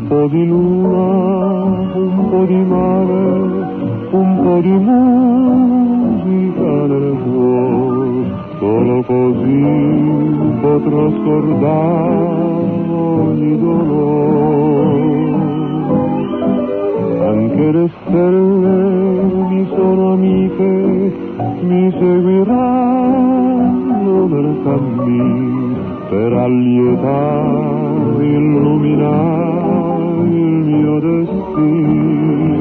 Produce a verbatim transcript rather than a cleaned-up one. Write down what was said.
po' di luna, un po' di mare, un po' di musica nel cuore, solo così potrò scordare ogni dolore. Anche le stelle mi sono amiche, mi seguiranno nel cammino per allietare, illuminare il mio destino.